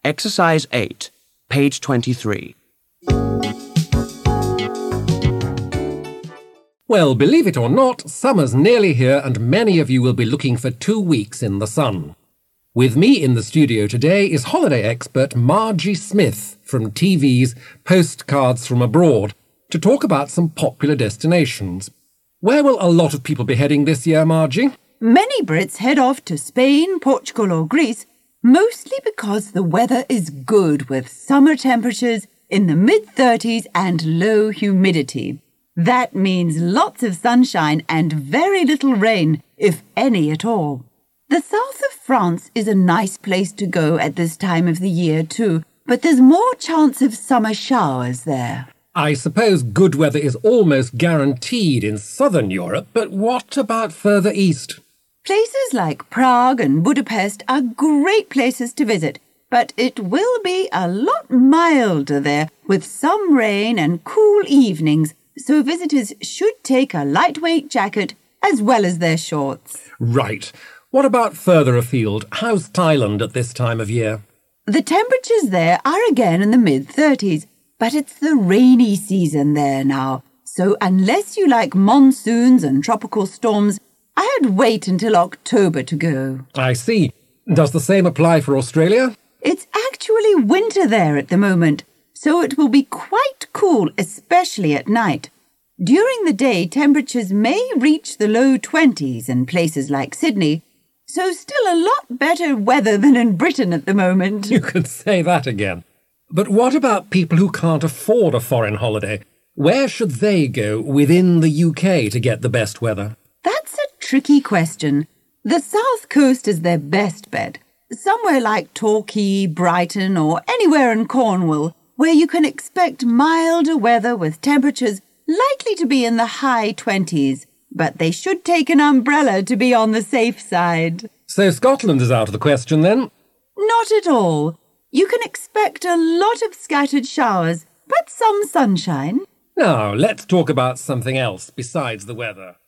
Exercise 8, page 23. Well, believe it or not, summer's nearly here and many of you will be looking for 2 weeks in the sun. With me in the studio today is holiday expert Margie Smith from TV's Postcards from Abroad to talk about some popular destinations. Where will a lot of people be heading this year, Margie? Many Brits head off to Spain, Portugal or Greece, mostly because the weather is good with summer temperatures in the mid-30s and low humidity. That means lots of sunshine and very little rain, if any at all. The south of France is a nice place to go at this time of the year too, but there's more chance of summer showers there. I suppose good weather is almost guaranteed in southern Europe, but what about further east? Places like Prague and Budapest are great places to visit, but it will be a lot milder there with some rain and cool evenings, so visitors should take a lightweight jacket as well as their shorts. Right. What about further afield? How's Thailand at this time of year? The temperatures there are again in the mid-30s, but it's the rainy season there now, so unless you like monsoons and tropical storms, I'd wait until October to go. I see. Does the same apply for Australia? It's actually winter there at the moment, so it will be quite cool, especially at night. During the day, temperatures may reach the low 20s in places like Sydney, so still a lot better weather than in Britain at the moment. You could say that again. But what about people who can't afford a foreign holiday? Where should they go within the UK to get the best weather? That's a tricky question. The south coast is their best bet. Somewhere like Torquay, Brighton or anywhere in Cornwall, where you can expect milder weather with temperatures likely to be in the high 20s. But they should take an umbrella to be on the safe side. So Scotland is out of the question then? Not at all. You can expect a lot of scattered showers, but some sunshine. Now, let's talk about something else besides the weather.